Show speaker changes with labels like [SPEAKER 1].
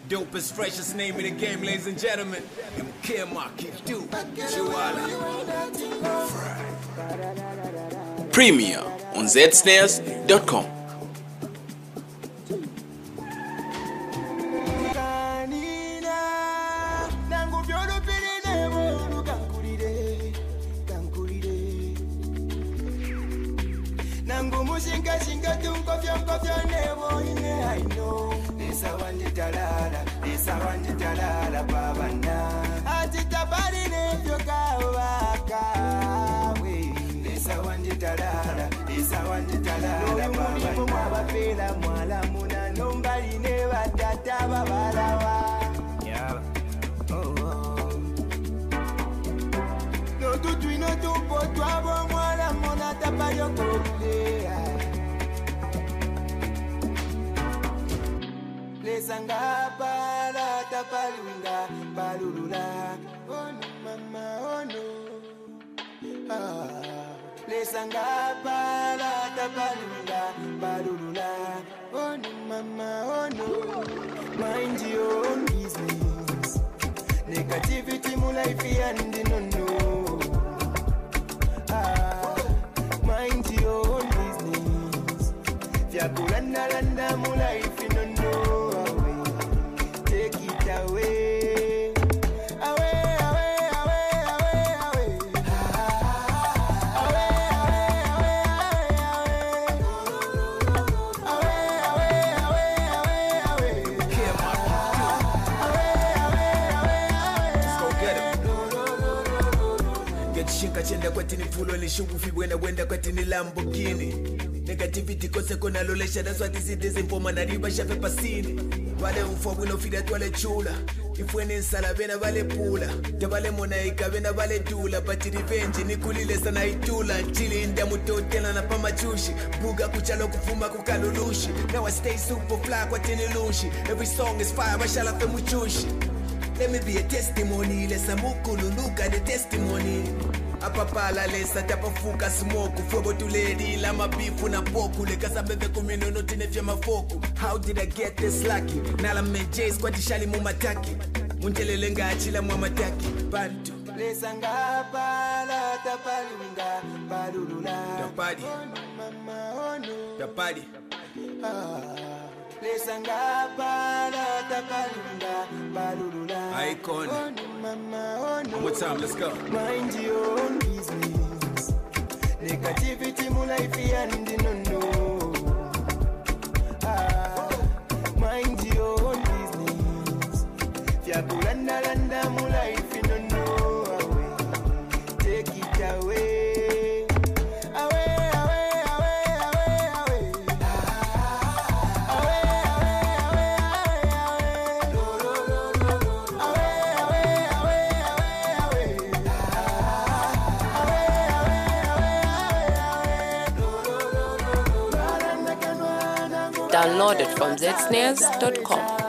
[SPEAKER 1] Dopest, freshest name in the game, ladies and gentlemen. MKMark, Chihuahua.
[SPEAKER 2] Premier on zsnares.com.
[SPEAKER 3] Shinga tunko fyonko nebo ine I know. Lisa wandi talala babana. Atita bari ne fyoka waka we. Lisa wandi talala babana. Mwa bela mwala muna nombali ne batata babalawa. Yeah. Oh. No tu no tu po tu abo mwala mona tapayo kokulea. Lesanga para tapalunga balulula oh no mama oh no Lesanga para tapalunga balulula oh no mama oh no Mind your own business. Negativity mu life and no mind your own business. Vyakulanda mu life no away, away, away, away, away,
[SPEAKER 1] Shinka chenda kwa tini fulo ni shungu fi wenda kwa tini Lamborghini. Negativity kose kona lolesha that's what is it is informa na riba shafe pasini. Vale ufo wino fida tuwale chula. Ifwene nsala vena vale pula. Jabale monaika vena vale dula. Pati revenge ni kulile sana itula. Chili inda mutotela na pamachushi. Buga kuchalo kufuma kukalulushi. Now I stay super fly kwa tini lushi. Every song is fire mashala fe muchushi. Let me be a testimony. Lesa mukululuka the testimony. Apapala lesa tapafuka smoke. Fuego tuledi la mabifu na poku. Lekasa bebe kumino no tinefya mafoku. How did I get this lucky? Nala menjes kwa tishali mumataki. Muntelele nga achila muamataki. Bantu
[SPEAKER 3] lesanga pala tapalunga balulula
[SPEAKER 1] Tapadi
[SPEAKER 3] mama oh no
[SPEAKER 1] Tapadi
[SPEAKER 3] lesanga para tapalunga balulula
[SPEAKER 1] Icon
[SPEAKER 3] oh no mama oh no
[SPEAKER 1] one more time, let's go.
[SPEAKER 3] Mind your own business. Negativity mu life and no mind your own business. Vyakulanda mu life no take it away. Away, away, away, away, away.
[SPEAKER 4] Download it from zsnares.com.